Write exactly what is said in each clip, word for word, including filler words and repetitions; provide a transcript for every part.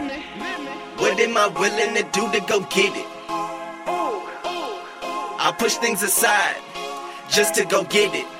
What am I willing to do to go get it? I push things aside just to go get it.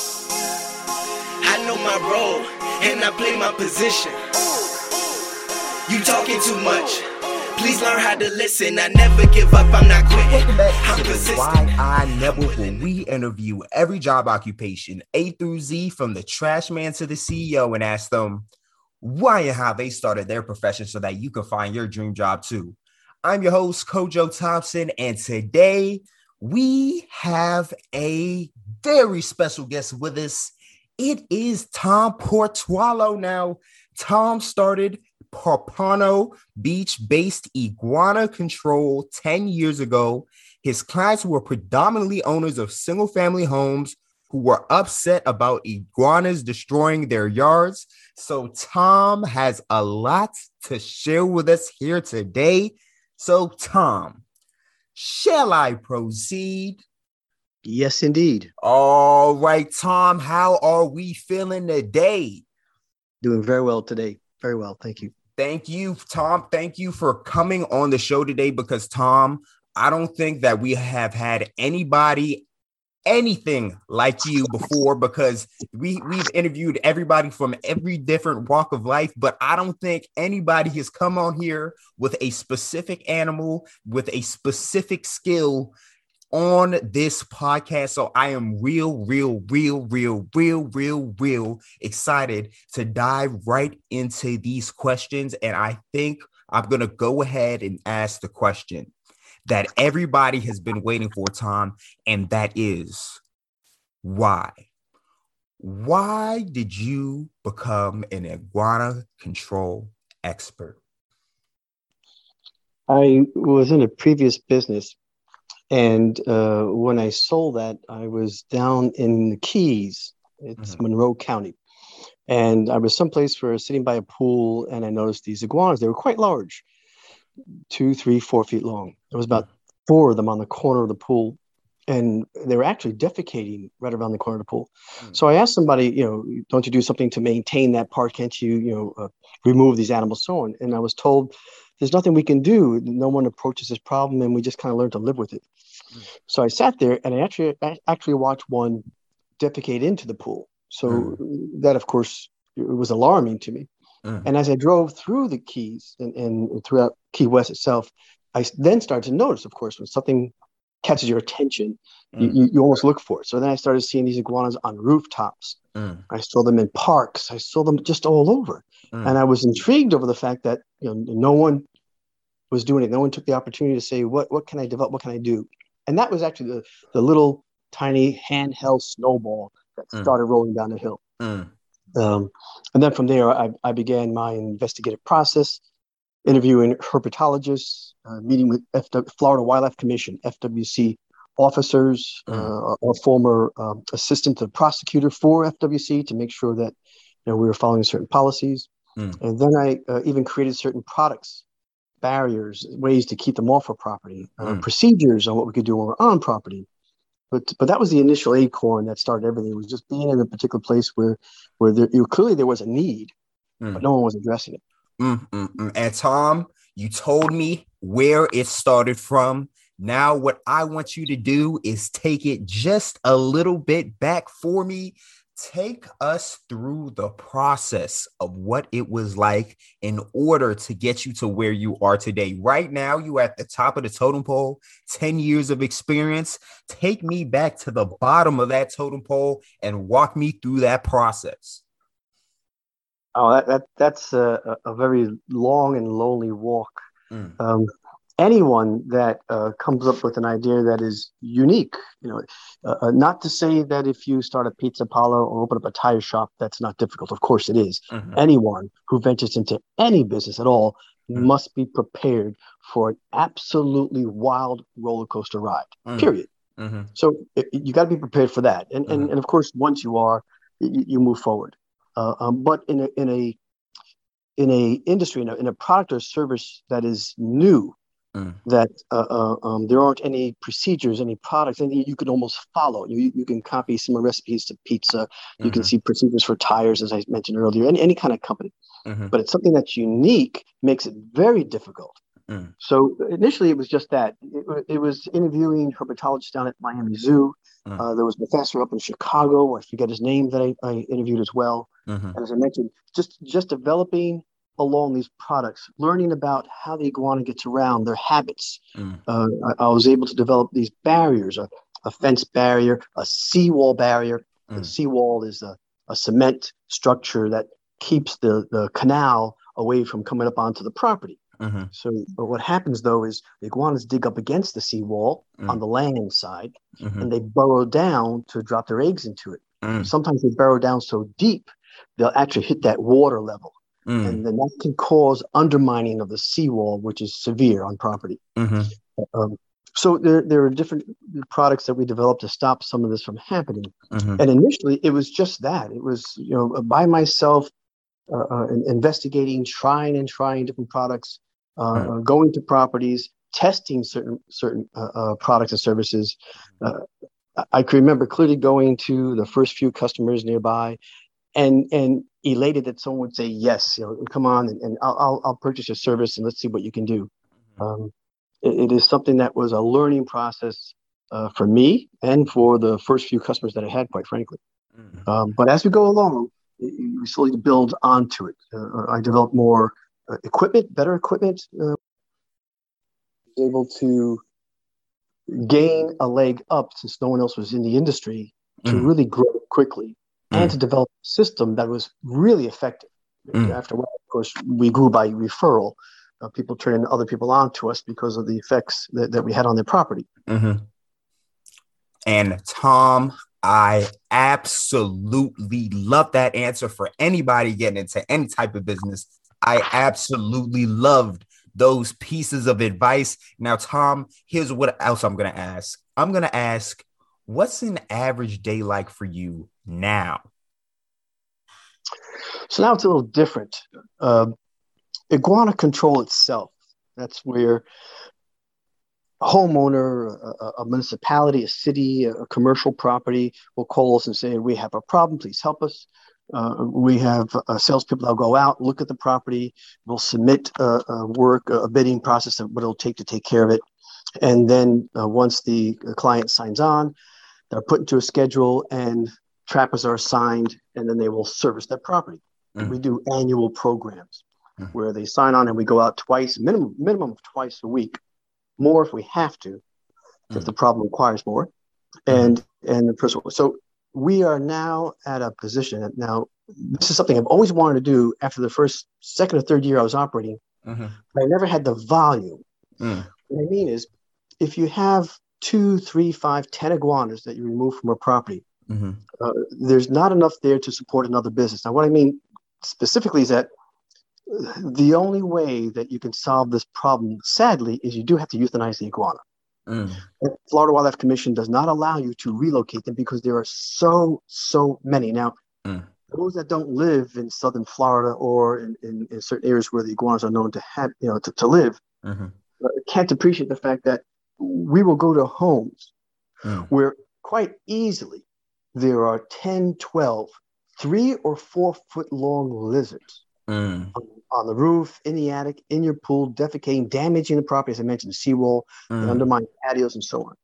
I know my role and I play my position. You talking too much. Please learn how to listen. I never give up. I'm not quitting. I'm persistent. Why I Never, where we interview every job occupation A through Z, from the trash man to the C E O, and ask them why and how they started their profession so that you can find your dream job too. I'm your host, Kojo Thompson, and today we have a very special guest with us. It is Tom Portualo. Now, Tom started Pompano Beach-based iguana control ten years ago. His clients were predominantly owners of single-family homes who were upset about iguanas destroying their yards. So Tom has a lot to share with us here today. So Tom, shall I proceed? Yes, indeed. All right, Tom, how are we feeling today? Doing very well today. Very well. Thank you. Thank you, Tom. Thank you for coming on the show today because, Tom, I don't think that we have had anybody, anything like you before, because we, we've interviewed everybody from every different walk of life, but I don't think anybody has come on here with a specific animal, with a specific skill on this podcast. So I am real, real, real, real, real, real, real excited to dive right into these questions. And I think I'm going to go ahead and ask the question that everybody has been waiting for, Tom, and that is why? Why did you become an iguana control expert? I was in a previous business, and uh, when I sold that, I was down in the Keys. It's mm-hmm. Monroe County. And I was someplace where I was sitting by a pool, and I noticed these iguanas. They were quite large, two, three, four feet long. There was about four of them on the corner of the pool, and they were actually defecating right around the corner of the pool. Mm-hmm. So I asked somebody, you know, don't you do something to maintain that part? Can't you, you know, uh, remove these animals, so on? And I was told, there's nothing we can do. No one approaches this problem, and we just kind of learn to live with it. Mm. So I sat there, and I actually I actually watched one defecate into the pool. So mm. that, of course, it was alarming to me. Mm. And as I drove through the Keys and, and throughout Key West itself, I then started to notice, of course, when something catches your attention, mm. you, you almost look for it. So then I started seeing these iguanas on rooftops. Mm. I saw them in parks. I saw them just all over. Mm. And I was intrigued over the fact that, you know, no one was doing it. No one took the opportunity to say, what, what can I develop? What can I do? And that was actually the, the little tiny handheld snowball that mm. started rolling down the hill. Mm. Um, and then from there, I, I began my investigative process, interviewing herpetologists, uh, meeting with F W, Florida Wildlife Commission, F W C officers, mm. uh, a former um, assistant to the prosecutor for F W C to make sure that, you know, we were following certain policies. Mm. And then I uh, even created certain products, barriers, ways to keep them off our property, uh, mm. procedures on what we could do when we're on property. But but that was the initial acorn that started everything. It was just being in a particular place where where there, you know, clearly there was a need, mm. but no one was addressing it. Mm, mm, mm. And Tom, you told me where it started from. Now what I want you to do is take it just a little bit back for me. Take us through the process of what it was like in order to get you to where you are today. Right now, you are at the top of the totem pole, ten years of experience. Take me back to the bottom of that totem pole and walk me through that process. Oh, that, that that's a, a very long and lonely walk. Mm. Um, anyone that uh, comes up with an idea that is unique, you know, uh, not to say that if you start a pizza parlor or open up a tire shop, that's not difficult. Of course it is. Mm-hmm. Anyone who ventures into any business at all mm-hmm. must be prepared for an absolutely wild roller coaster ride, mm-hmm. period. Mm-hmm. So it, you got to be prepared for that. And, mm-hmm. and, and of course, once you are, you, you move forward. Uh, um, but in a, in a, in a industry, in a, in a product or service that is new, Mm. that uh, uh, um, there aren't any procedures, any products, and you can almost follow. You you can copy similar recipes to pizza. You can Mm-hmm. see procedures for tires, as I mentioned earlier, any, any kind of company. Mm-hmm. But it's something that's unique, makes it very difficult. Mm. So initially, it was just that. It, it was interviewing herpetologists down at Miami Zoo. Mm. Uh, there was a professor up in Chicago. I forget his name that I, I interviewed as well. Mm-hmm. And as I mentioned, just just developing along these products, learning about how the iguana gets around, their habits. Mm. Uh, I, I was able to develop these barriers, a, a fence barrier, a seawall barrier. The Mm. seawall is a, a cement structure that keeps the, the canal away from coming up onto the property. Mm-hmm. So but what happens, though, is the iguanas dig up against the seawall Mm. on the land side, Mm-hmm. and they burrow down to drop their eggs into it. Mm. Sometimes they burrow down so deep, they'll actually hit that water level. Mm. And then that can cause undermining of the seawall, which is severe on property. Mm-hmm. Um, so there, there are different products that we developed to stop some of this from happening. Mm-hmm. And initially, it was just that. It was, you know, by myself, uh, uh, investigating, trying and trying different products, uh, Mm. going to properties, testing certain certain uh, uh, products and services. Uh, I can remember clearly going to the first few customers nearby, and and elated that someone would say yes, you know, come on, and, and I'll, I'll I'll purchase your service and let's see what you can do. Um, it, it is something that was a learning process uh, for me and for the first few customers that I had, quite frankly. Mm. Um, but as we go along, we slowly build onto it. Uh, I developed more uh, equipment, better equipment, uh, able to gain a leg up since no one else was in the industry to Mm. really grow quickly and to Mm. develop a system that was really effective. Mm. After a while, of course, we grew by referral. Uh, people turning other people on to us because of the effects that, that we had on their property. Mm-hmm. And Tom, I absolutely love that answer for anybody getting into any type of business. I absolutely loved those pieces of advice. Now, Tom, here's what else I'm going to ask. I'm going to ask, what's an average day like for you now? So now it's a little different. Uh, iguana control itself. That's where a homeowner, a, a municipality, a city, a commercial property will call us and say, we have a problem, please help us. Uh, we have uh, salespeople that'll go out, look at the property, we'll submit uh, uh, work, a bidding process of what it'll take to take care of it. And then uh, once the client signs on, they're put into a schedule and trappers are assigned, and then they will service that property. Mm. We do annual programs mm. where they sign on and we go out twice, minimum, minimum of twice a week, more if we have to, mm. if the problem requires more. And, mm-hmm. and the person, so we are now at a position. Now, this is something I've always wanted to do after the first, second or third year I was operating. Mm-hmm. But I never had the volume. Mm. What I mean is, if you have two, three, five, ten iguanas that you remove from a property, mm-hmm. uh, there's not enough there to support another business. Now, what I mean specifically is that the only way that you can solve this problem, sadly, is you do have to euthanize the iguana. Mm. The Florida Wildlife Commission does not allow you to relocate them because there are so, so many. Now, mm. those that don't live in southern Florida or in, in, in certain areas where the iguanas are known to have, you know, to, to live, mm-hmm. uh, can't appreciate the fact that we will go to homes mm. where quite easily there are ten, twelve, three or four foot long lizards mm. on, on the roof, in the attic, in your pool, defecating, damaging the property, as I mentioned, the seawall, mm. the undermined patios, and so on.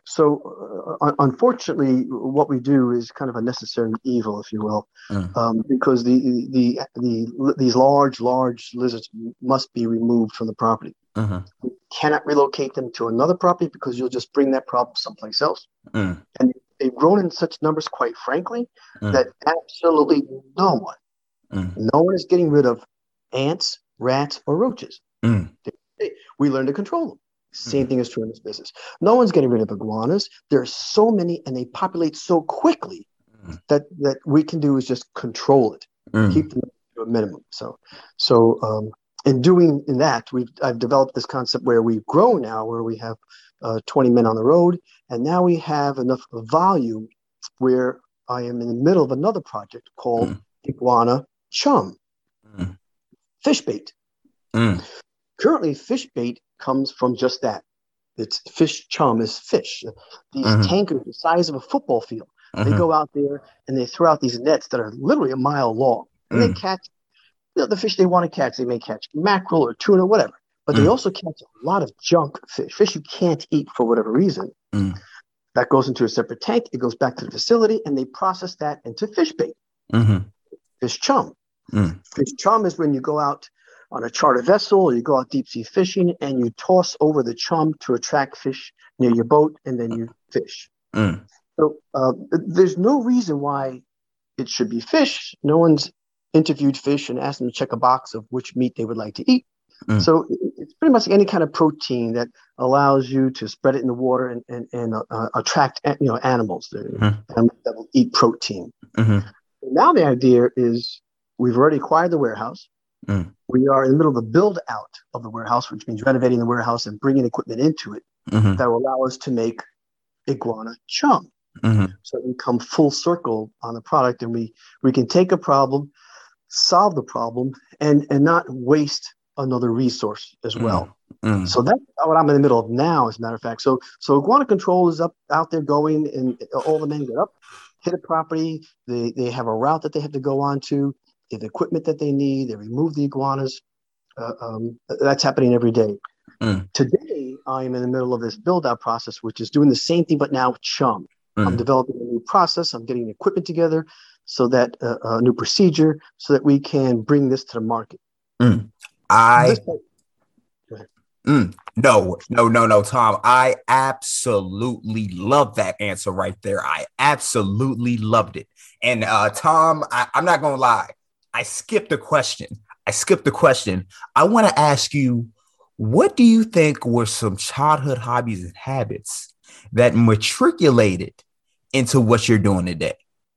So, uh, unfortunately, what we do is kind of a necessary evil, if you will, mm. um, because the, the the these large, large lizards must be removed from the property. Mm-hmm. We cannot relocate them to another property because you'll just bring that problem someplace else. Mm. And they've grown in such numbers, quite frankly, mm. that absolutely no one, mm. no one is getting rid of ants, rats, or roaches. Mm. We learn to control them. Same mm. thing is true in this business. No one's getting rid of iguanas. There are so many, and they populate so quickly mm. that that we can do is just control it, mm. keep them to a minimum. So, so. Um, In doing in that, we've I've developed this concept where we've grown now, where we have uh, twenty men on the road, and now we have enough volume where I am in the middle of another project called mm. Iguana Chum, mm. fish bait. Mm. currently, fish bait comes from just that. It's fish chum is fish. These Mm-hmm. tankers the size of a football field. Mm-hmm. They go out there and they throw out these nets that are literally a mile long. And Mm. they catch you know, the fish they want to catch. They may catch mackerel or tuna, whatever. But they Mm. also catch a lot of junk fish, fish you can't eat for whatever reason. Mm. That goes into a separate tank. It goes back to the facility, and they process that into fish bait, Mm-hmm. fish chum. Mm. Fish chum is when you go out on a charter vessel or you go out deep sea fishing and you toss over the chum to attract fish near your boat, and then you fish. Mm. So uh, there's no reason why it should be fish. No one's interviewed fish and asked them to check a box of which meat they would like to eat. Mm. So it's pretty much any kind of protein that allows you to spread it in the water and and, and uh, attract you know animals that, Mm-hmm. that will eat protein. Mm-hmm. Now the idea is we've already acquired the warehouse. Mm. We are in the middle of the build out of the warehouse, which means renovating the warehouse and bringing equipment into it Mm-hmm. that will allow us to make iguana chum. Mm-hmm. So we come full circle on the product, and we we can take a problem, solve the problem, and and not waste another resource as well. Mm. So that's what I'm in the middle of now, as a matter of fact. So so iguana control is up out there going, and all the men get up, hit a property. They they have a route that they have to go on to. They have equipment that they need. They remove the iguanas. Uh, um, that's happening every day. Mm. Today, I'm in the middle of this build-out process, which is doing the same thing, but now with chum. Mm. I'm developing a new process. I'm getting equipment together so that uh, a new procedure so that we can bring this to the market. Mm. I This- mm. no, no, no, no, Tom. I absolutely love that answer right there. I absolutely loved it. And uh, Tom, I, I'm not gonna lie. I skipped a question. I skipped the question. I want to ask you, what do you think were some childhood hobbies and habits that matriculated into what you're doing today?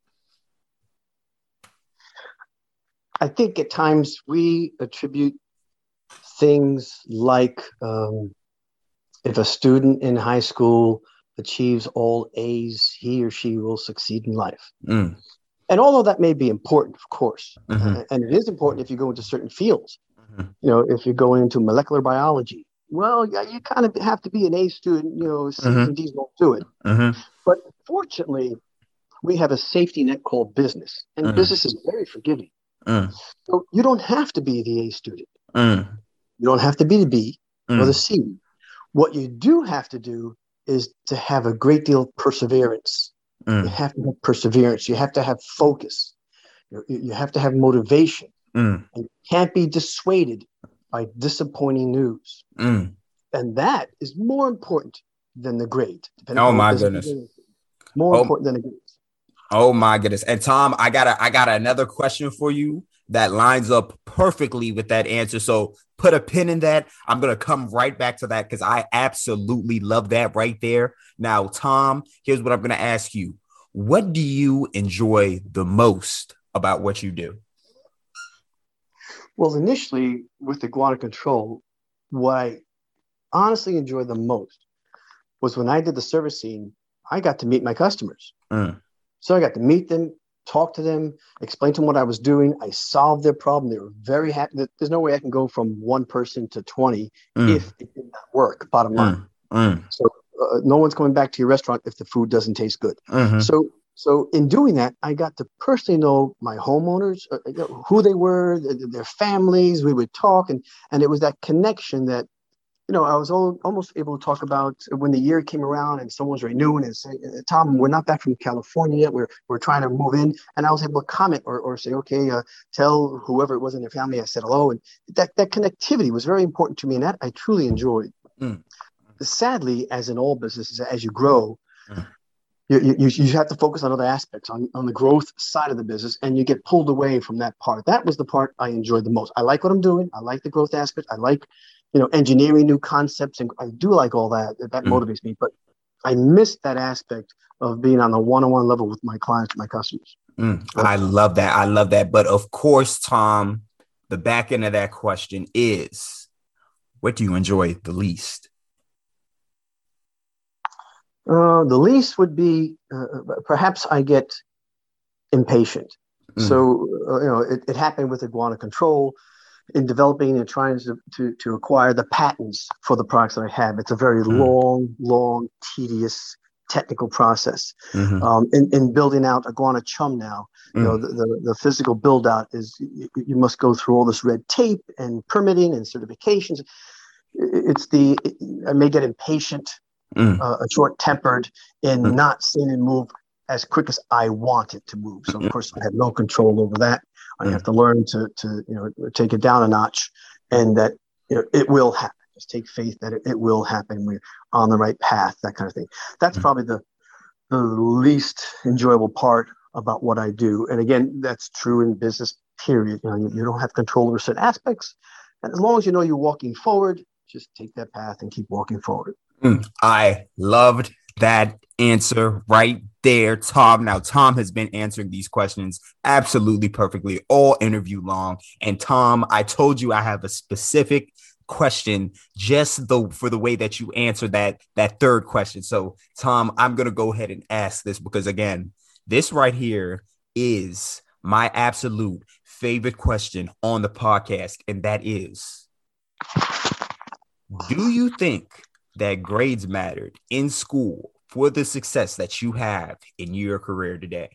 I think at times we attribute things like um, if a student in high school achieves all A's, he or she will succeed in life. Mm. And although that may be important, of course, Mm-hmm. uh, and it is important if you go into certain fields, Mm-hmm. you know, if you're going into molecular biology, well, yeah, you kind of have to be an A student, you know, C's Mhm. and D's won't do it. Mm-hmm. But fortunately, we have a safety net called business, and Mm. business is very forgiving. Mm. So you don't have to be the A student. Mm. You don't have to be the B or Mm. the C. What you do have to do is to have a great deal of perseverance. You Mm. have to have perseverance. You have to have focus. You, you have to have motivation. Mm. And you can't be dissuaded by disappointing news. Mm. And that is more important than the grade. depending Oh on what my business goodness. you're in. More Oh. important than the grade. Oh my goodness. And Tom, I got a, I got another question for you that lines up perfectly with that answer. So put a pin in that. I'm going to come right back to that because I absolutely love that right there. Now, Tom, here's what I'm going to ask you. What do you enjoy the most about what you do? Well, initially with iguana control, what I honestly enjoyed the most was when I did the servicing, I got to meet my customers. Mm. So I got to meet them, talk to them, explain to them what I was doing. I solved their problem. They were very happy. There's no way I can go from one person to twenty Mm. if it did not work, bottom line. Mm. Mm. So uh, no one's coming back to your restaurant if the food doesn't taste good. Mhm. So so in doing that, I got to personally know my homeowners, uh, you know, who they were, th- their families. We would talk, and and it was that connection that, you know, I was all, almost able to talk about when the year came around and someone was renewing and say, Tom, we're not back from California yet. We're we're trying to move in, and I was able to comment or or say, okay, uh, tell whoever it was in their family I said hello, and that that connectivity was very important to me, and that I truly enjoyed. Mm. Sadly, as in all businesses, as you grow. Mm. You, you, you have to focus on other aspects, on, on the growth side of the business, and you get pulled away from that part. That was the part I enjoyed the most. I like what I'm doing. I like the growth aspect. I like, you know, engineering new concepts, and I do like all that. That Mm. motivates me. But I missed that aspect of being on the one-on-one level with my clients, my customers. Mm. I love that. I love that. But of course, Tom, the back end of that question is, what do you enjoy the least? Uh, the least would be uh, perhaps I get impatient. Mm. So, uh, you know, it, it happened with iguana control. in developing and trying to, to, to acquire the patents for the products that I have. It's a very mm. long, long, tedious technical process. Mm-hmm. Um, in, in building out Iguana Chum now, mm. you know, the, the, the physical build out is you, you must go through all this red tape and permitting and certifications. It's the, I may get impatient, mm. uh, short tempered in mm. not seeing it move as quick as I want it to move. So of course I have no control over that. I mm. have to learn to, to, you know, take it down a notch, and that, you know, it will happen. Just take faith that it, it will happen. We're on the right path, that kind of thing. That's mm. probably the the least enjoyable part about what I do. And again, that's true in business, period. You know, you, you don't have control over certain aspects. And as long as you know you're walking forward, just take that path and keep walking forward. Mm. I loved that answer right there, Tom. Now, Tom has been answering these questions absolutely perfectly all interview long. And Tom, I told you I have a specific question just the for the way that you answered that that third question. So Tom, I'm gonna go ahead and ask this, because again, this right here is my absolute favorite question on the podcast, and that is, do you think that grades mattered in school for the success that you have in your career today?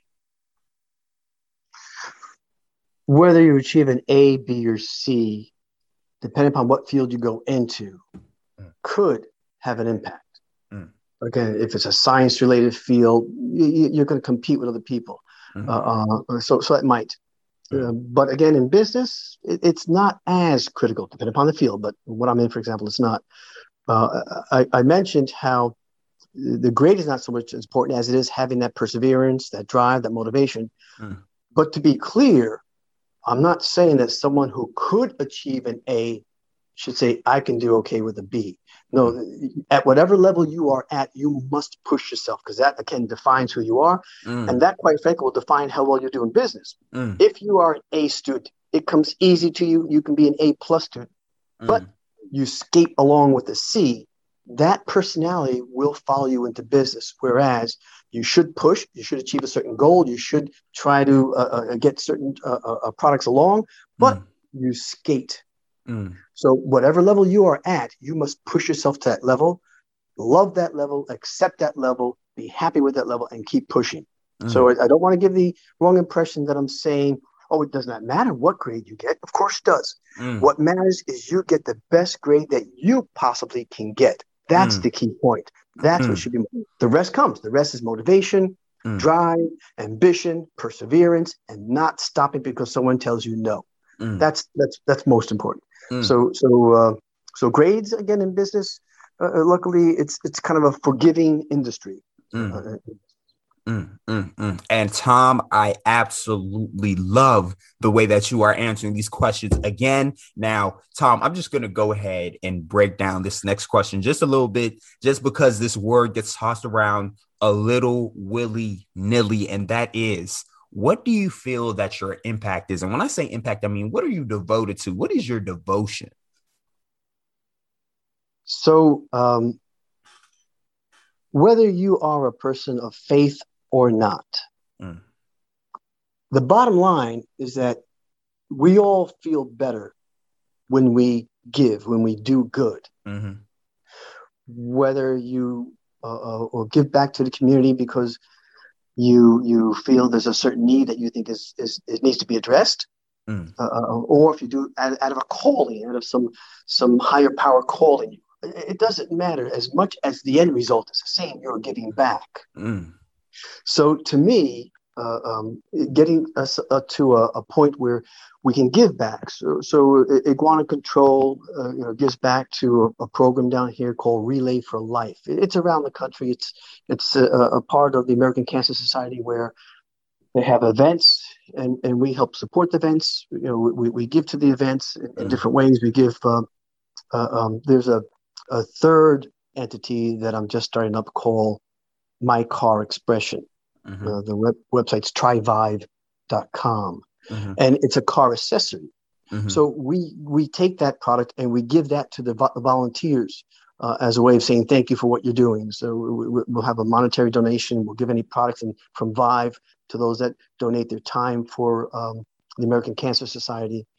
Whether you achieve an A, B, or C, depending upon what field you go into, mm. could have an impact. Mm. Again, if it's a science-related field, you, you're going to compete with other people. Mm. Uh, uh, so, so it might. Mm. Uh, but again, in business, it, it's not as critical, depending upon the field. But what I'm in, for example, it's not. Uh, I, I mentioned how the grade is not so much as important as it is having that perseverance, that drive, that motivation. Mm. But to be clear, I'm not saying that someone who could achieve an A should say, I can do okay with a B. No, mm. at whatever level you are at, you must push yourself, because that, again, defines who you are. Mm. And that, quite frankly, will define how well you do in business. Mm. If you are an A student, it comes easy to you. You can be an A plus student. Mm. But you skate along with a C, that personality will follow you into business. Whereas you should push, you should achieve a certain goal, you should try to uh, uh, get certain uh, uh, products along, but mm. you skate. Mm. So whatever level you are at, you must push yourself to that level, love that level, accept that level, be happy with that level, and keep pushing. Mm. So I, I don't want to give the wrong impression that I'm saying, oh, it does not matter what grade you get. Of course it does. Mm. What matters is you get the best grade that you possibly can get. That's mm. the key point. That's mm. what should be. The rest comes. The rest is motivation, mm. drive, ambition, perseverance, and not stopping because someone tells you no. Mm. That's that's that's most important. Mm. So so uh, so grades, again, in business, uh, luckily it's it's kind of a forgiving industry. Mm. Uh, Mm, mm, mm. And Tom, I absolutely love the way that you are answering these questions again. Now, Tom, I'm just going to go ahead and break down this next question just a little bit, just because this word gets tossed around a little willy-nilly, and that is, what do you feel that your impact is? And when I say impact, I mean, what are you devoted to? What is your devotion? So, um, whether you are a person of faith or not, mm. the bottom line is that we all feel better when we give, when we do good. Mm-hmm. Whether you uh, or give back to the community because you you feel there's a certain need that you think is, is it needs to be addressed, mm. uh, or if you do out, out of a calling, out of some some higher power calling you. It doesn't matter as much as the end result is the same. You're giving back. Mm. So to me, uh, um, getting us uh, to a, a point where we can give back. So, so Iguana Control, uh, you know, gives back to a, a program down here called Relay for Life. It's around the country. It's it's a, a part of the American Cancer Society where they have events, and, and we help support the events. You know, we, we give to the events in, in different ways. We give. Uh, uh, um, there's a a third entity that I'm just starting up called My Car Expression. Mm-hmm. Uh, the web, website's try vive dot com. Mm-hmm. And it's a car accessory. Mm-hmm. So we we take that product and we give that to the vo- volunteers uh, as a way of saying thank you for what you're doing. So we, we'll have a monetary donation. We'll give any products and from Vive to those that donate their time for um, the American Cancer Society.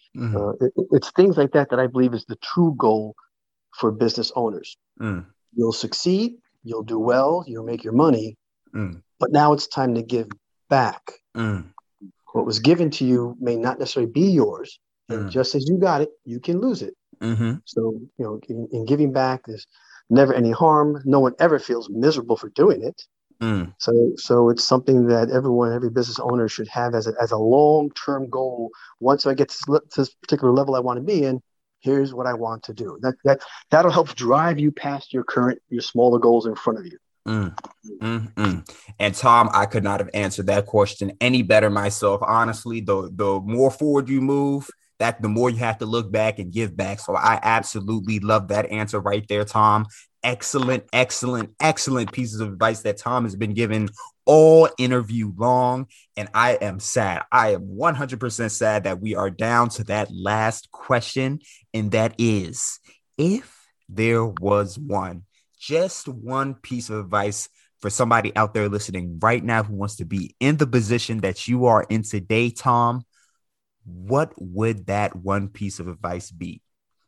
Mm. Uh, it, it's things like that that I believe is the true goal for business owners. Mm. You'll succeed, you'll do well, you'll make your money, Mm. but now it's time to give back. Mm. What was given to you may not necessarily be yours. And Mm. just as you got it, you can lose it. Mm-hmm. So, you know, in, in giving back, there's never any harm. No one ever feels miserable for doing it. Mm. So, so it's something that everyone, every business owner should have as a, as a long-term goal. Once I get to this, to this particular level I want to be in, here's what I want to do. That that that'll help drive you past your current, your smaller goals in front of you. Mm. Mm-mm. And Tom, I could not have answered that question any better myself. Honestly, the the more forward you move, that the more you have to look back and give back. So I absolutely love that answer right there, Tom. Excellent, excellent, excellent pieces of advice that Tom has been given all interview long. And I am sad. I am one hundred percent sad that we are down to that last question. And that is, if there was one, just one piece of advice for somebody out there listening right now who wants to be in the position that you are in today, Tom, what would that one piece of advice be?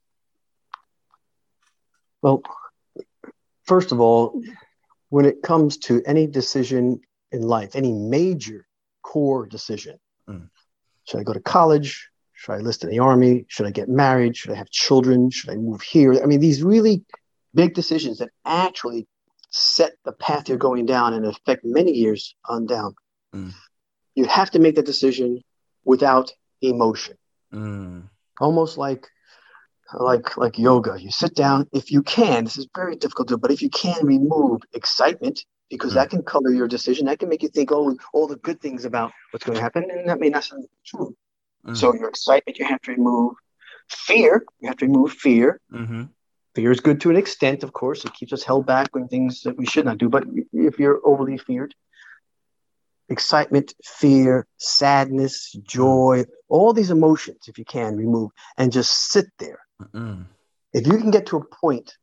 Well, first of all, when it comes to any decision in life, any major core decision, mm. should I go to college? Should I enlist in the army? Should I get married? Should I have children? Should I move here? I mean, these really big decisions that actually set the path you're going down and affect many years on down. Mm. You have to make that decision without emotion. Mm. Almost like like like yoga. You sit down, if you can, this is very difficult to do, but if you can remove excitement, because mm. that can color your decision, that can make you think, oh, all the good things about what's going to happen, and that may not sound true. Mm. So your excitement, you have to remove. Fear, you have to remove fear. Mm-hmm. Fear is good to an extent, of course. It keeps us held back when things that we should not do. But if you're overly feared, excitement, fear, sadness, joy, all these emotions, if you can, remove and just sit there. Mm-mm. If you can get to a point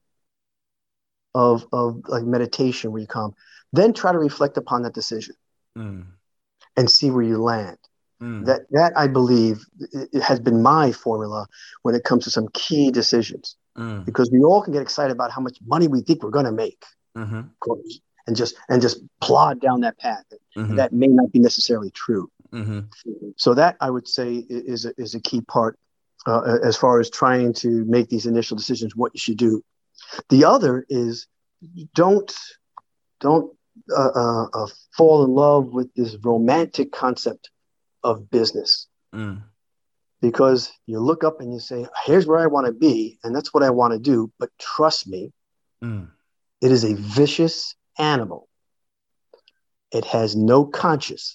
of, of like meditation where you come, then try to reflect upon that decision mm. and see where you land. Mm. That, that I believe, it, it has been my formula when it comes to some key decisions. Mm. Because we all can get excited about how much money we think we're going to make, mm-hmm. of course, and just and just plod down that path. Mm-hmm. That may not be necessarily true. Mm-hmm. So that, I would say, is a, is a key part uh, as far as trying to make these initial decisions, what you should do. The other is don't don't uh, uh, uh, fall in love with this romantic concept of business. Mm. Because you look up and you say, here's where I want to be, and that's what I want to do. But trust me, mm. it is a vicious animal. It has no conscience.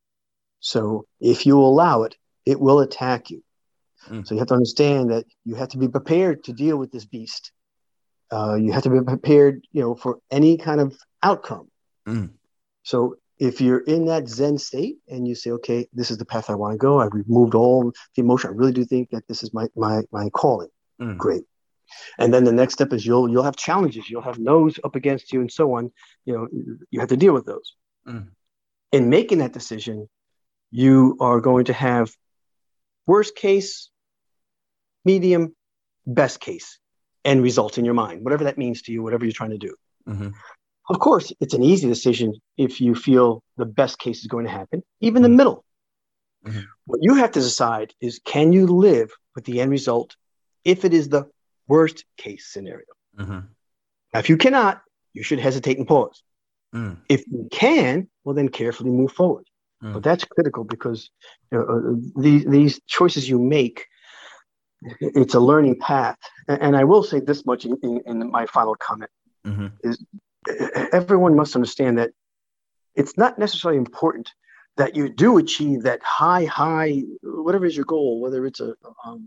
So if you allow it, it will attack you. Mm. So you have to understand that you have to be prepared to deal with this beast. Uh, you have to be prepared, you know, for any kind of outcome. Mm. So if you're in that Zen state and you say, okay, this is the path I want to go, I've removed all the emotion, I really do think that this is my my my calling. Mm. Great. And then the next step is you'll you'll have challenges, you'll have no's up against you and so on. You know, you have to deal with those. Mm. In making that decision, you are going to have worst case, medium, best case, end results in your mind, whatever that means to you, whatever you're trying to do. Mm-hmm. Of course, it's an easy decision if you feel the best case is going to happen, even mm-hmm. the middle. Mm-hmm. What you have to decide is, can you live with the end result if it is the worst case scenario? Mm-hmm. Now, if you cannot, you should hesitate and pause. Mm. If you can, well, then carefully move forward. Mm. But that's critical because you know, uh, these, these choices you make, it's a learning path. And, and I will say this much in, in, in my final comment, mm-hmm. is everyone must understand that it's not necessarily important that you do achieve that high, high, whatever is your goal, whether it's a, um,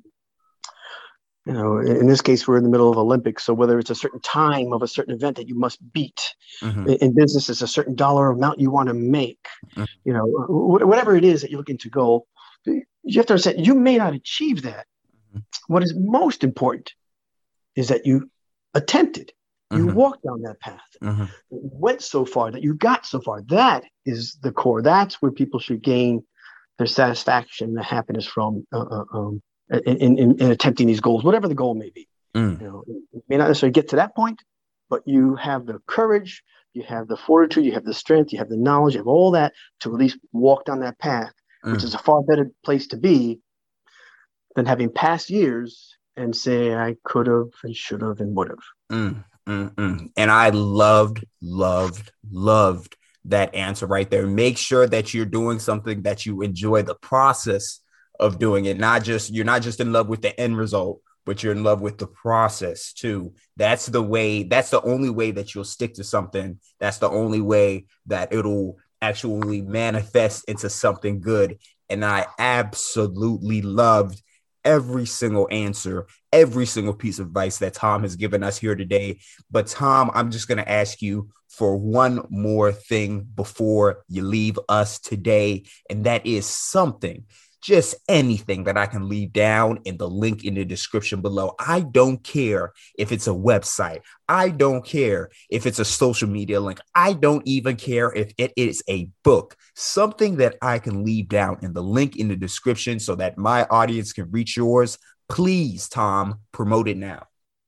you know, in this case, we're in the middle of Olympics. So whether it's a certain time of a certain event that you must beat, mm-hmm. in, in business, it's a certain dollar amount you want to make, mm-hmm. you know, whatever it is that you're looking to go, you have to understand you may not achieve that. Mm-hmm. What is most important is that you attempted. You mm-hmm. walked down that path, mm-hmm. went so far that you got so far. That is the core. That's where people should gain their satisfaction, the happiness from. Uh, uh, um, in, in, in attempting these goals, whatever the goal may be. Mm. You know, you may not necessarily get to that point, but you have the courage, you have the fortitude, you have the strength, you have the knowledge, you have all that to at least walk down that path, mm. which is a far better place to be than having past years and say, I could have and should have and would have. Mm, mm, mm. And I loved, loved, loved that answer right there. Make sure that you're doing something that you enjoy the process of doing it. Not just, you're not just in love with the end result, but you're in love with the process too. That's the way, that's the only way that you'll stick to something. That's the only way that it'll actually manifest into something good. And I absolutely loved every single answer, every single piece of advice that Tom has given us here today. But Tom, I'm just going to ask you for one more thing before you leave us today. And that is something, just anything that I can leave down in the link in the description below. I don't care if it's a website. I don't care if it's a social media link. I don't even care if it is a book. Something that I can leave down in the link in the description so that my audience can reach yours. Please, Tom, promote it now.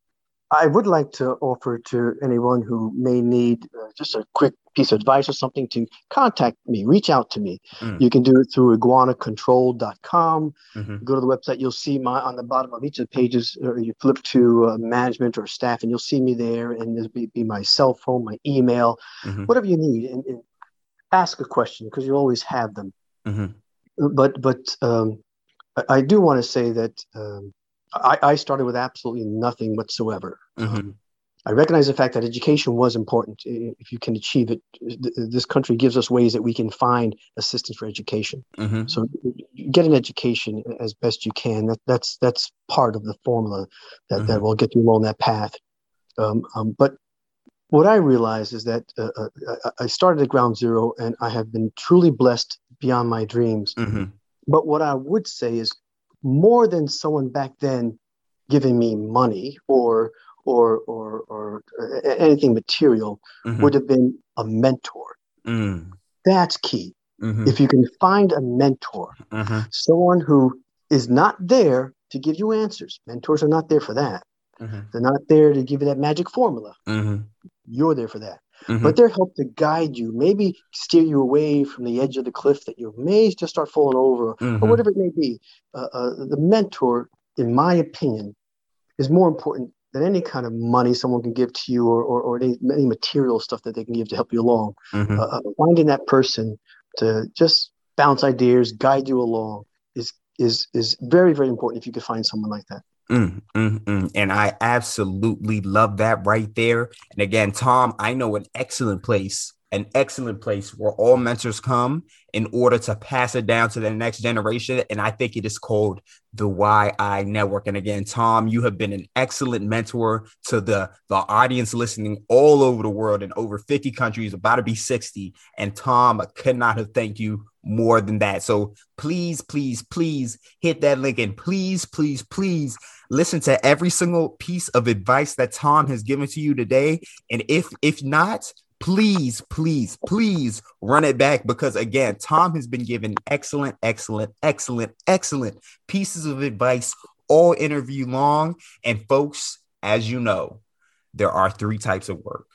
I would like to offer to anyone who may need uh, just a quick piece of advice or something to contact me, reach out to me. Mm. You can do it through iguana control dot com. Mm-hmm. Go to the website. You'll see my on the bottom of each of the pages, or you flip to uh, management or staff, and you'll see me there. And there'll be, be my cell phone, my email, mm-hmm. whatever you need. And, and ask a question because you always have them. Mm-hmm. But but um, I, I do want to say that um, I, I started with absolutely nothing whatsoever. Mm-hmm. Um, I recognize the fact that education was important. If you can achieve it, this country gives us ways that we can find assistance for education. Mm-hmm. So get an education as best you can. That, that's that's part of the formula that, mm-hmm. that will get you along that path. Um, um, but what I realized is that uh, uh, I started at ground zero, and I have been truly blessed beyond my dreams. Mm-hmm. But what I would say is more than someone back then giving me money or or or or anything material, mm-hmm. would have been a mentor. Mm. That's key. Mm-hmm. If you can find a mentor, mm-hmm. someone who is not there to give you answers. Mentors are not there for that. Mm-hmm. They're not there to give you that magic formula. Mm-hmm. You're there for that. Mm-hmm. But they're help to guide you, maybe steer you away from the edge of the cliff that you may just start falling over, mm-hmm. or whatever it may be. Uh, uh, the mentor, in my opinion, is more important than any kind of money someone can give to you, or or, or any, any material stuff that they can give to help you along. Mm-hmm. Uh, finding that person to just bounce ideas, guide you along is is is very, very important if you could find someone like that. Mm, mm, mm. And I absolutely love that right there. And again, Tom, I know an excellent place, an excellent place where all mentors come in order to pass it down to the next generation. And I think it is called the Y I Network. And again, Tom, you have been an excellent mentor to the, the audience listening all over the world in over fifty countries, about to be sixty. And Tom, I could not have thanked you more than that. So please, please, please hit that link, and please, please, please listen to every single piece of advice that Tom has given to you today. And if if not, please, please, please run it back, because again, Tom has been given excellent, excellent, excellent, excellent pieces of advice all interview long. And folks, as you know, there are three types of work: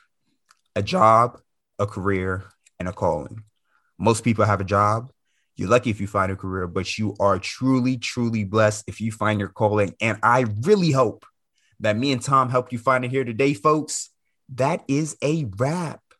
a job, a career, and a calling. Most people have a job. You're lucky if you find a career, but you are truly, truly blessed if you find your calling. And I really hope that me and Tom helped you find it here today, folks. That is a wrap.